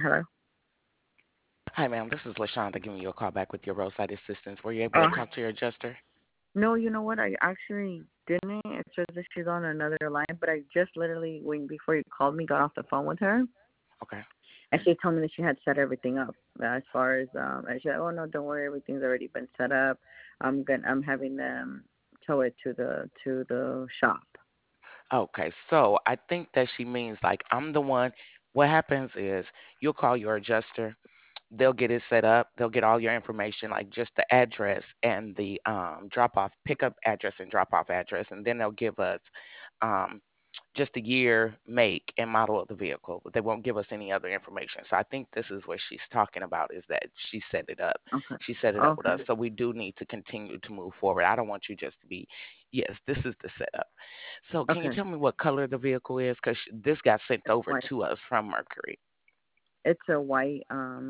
Hello? Hi, ma'am. This is LaShonda giving you a call back with your roadside assistance. Were you able to Oh, talk to your adjuster? no, you know what? I actually didn't. It's just that she's on another line, but I just literally, when before you called me, got off the phone with her, Okay. and she told me that she had set everything up as far as, and she said, oh, no, don't worry, everything's already been set up. I'm having them tow it to the shop. Okay. So I think that she means like I'm the one. What happens is you'll call your adjuster. They'll get it set up. They'll get all your information, like just the address and the drop off, pickup address and drop off address. And then they'll give us um, just the year, make, and model of the vehicle, but they won't give us any other information. So I think this is what she's talking about is that she set it up. Okay. She set it up with Okay. us. So we do need to continue to move forward. I don't want you just to be, yes, this is the setup. So can you Okay. tell me what color the vehicle is? Because this got sent It's over white. to us from Mercury. It's a white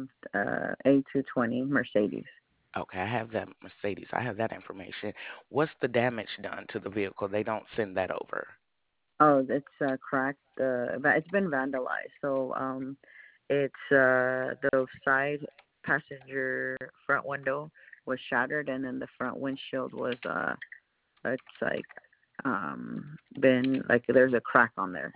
A220 Mercedes. Okay, I have that Mercedes. I have that information. What's the damage done to the vehicle? They don't send that over. Oh, it's cracked. It's been vandalized. So it's the side passenger front window was shattered, and then the front windshield was it's like been like there's a crack on there.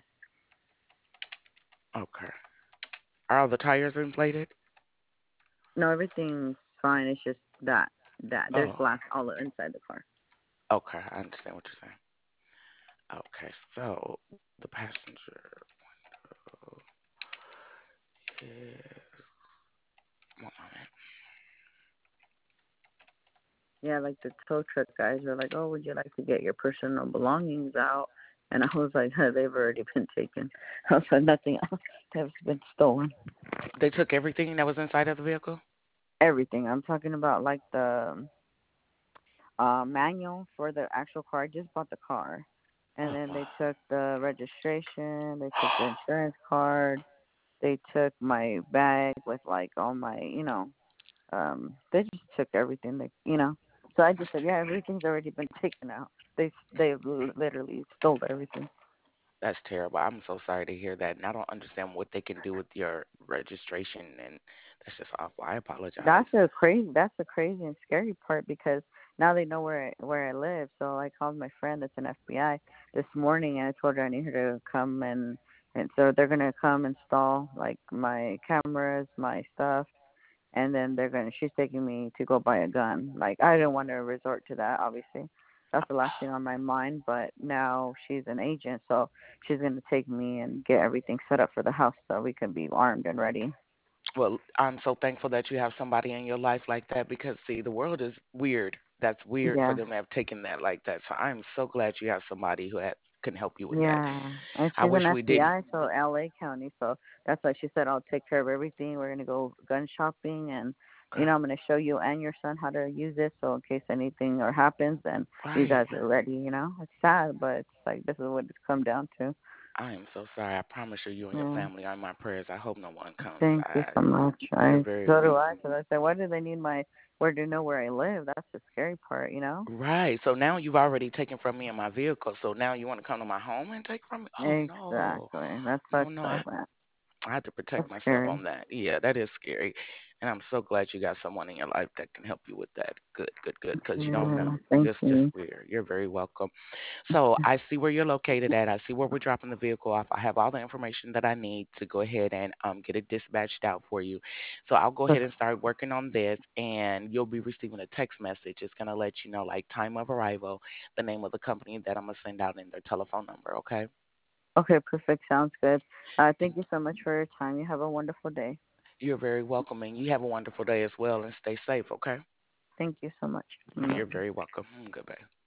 Okay. Are all the tires inflated? No, everything's fine. It's just that there's Oh, glass all inside the car. okay. I understand what you're saying. Okay, so the passenger is one moment. Yeah, like the tow truck guys were like, "Oh, would you like to get your personal belongings out?" And I was like, "They've already been taken." I was like, "Nothing else has been stolen. They took everything that was inside of the vehicle? Everything." I'm talking about like the manual for the actual car. I just bought the car, and then Oh, they took the registration. They took the insurance card. They took my bag with like all my, they just took everything. So I just that's said, yeah, terrible. everything's already been taken out. They literally stole everything. That's terrible. I'm so sorry to hear that. And I don't understand what they can do with your registration. And that's just awful. I apologize. That's the crazy and scary part because now they know where I live. So I called my friend that's an FBI this morning and I told her I need her to come and so they're gonna come install like my cameras, my stuff, and then she's taking me to go buy a gun. Like I didn't want to resort to that, obviously. That's the last thing on my mind, but now she's an agent, so she's gonna take me and get everything set up for the house so we can be armed and ready. Well, I'm so thankful that you have somebody in your life like that because, see, the world is weird. That's weird for Yeah. them to have taken that like that. So I'm so glad you have somebody who can help you with that. Yeah, and I she's an wish we didn't. FBI, so LA County. So that's why she said I'll take care of everything. We're gonna go gun shopping, and Okay. I'm gonna show you and your son how to use it. So in case anything or happens, then you Right. guys are ready. It's sad, but it's like this is what it's come down to. I am so sorry. I promise you, you and your Yeah. family are in my prayers. I hope no one comes. Thank you so much. You're I very so do I, welcome. because I said, why do they need my where to know where I live? That's the scary part. Right. So now you've already taken from me in my vehicle. So now you want to come to my home and take from me? Oh no. Exactly. That No, sucks no. so bad. I had to protect That's myself scary. on that. Yeah, that is scary. And I'm so glad you got someone in your life that can help you with that. Good, good, good. Because you don't know. Yeah. Thank Just you. weird. You're very welcome. So I see where you're located at. I see where we're dropping the vehicle off. I have all the information that I need to go ahead and get it dispatched out for you. So I'll go ahead and start working on this, and you'll be receiving a text message. It's gonna let you know like time of arrival, the name of the company that I'm gonna send out, and their telephone number. Okay. Okay, perfect. Sounds good. Thank you so much for your time. You have a wonderful day. You're very welcome, and you have a wonderful day as well, and stay safe. Okay. Thank you so much. You're Bye. very welcome. Goodbye.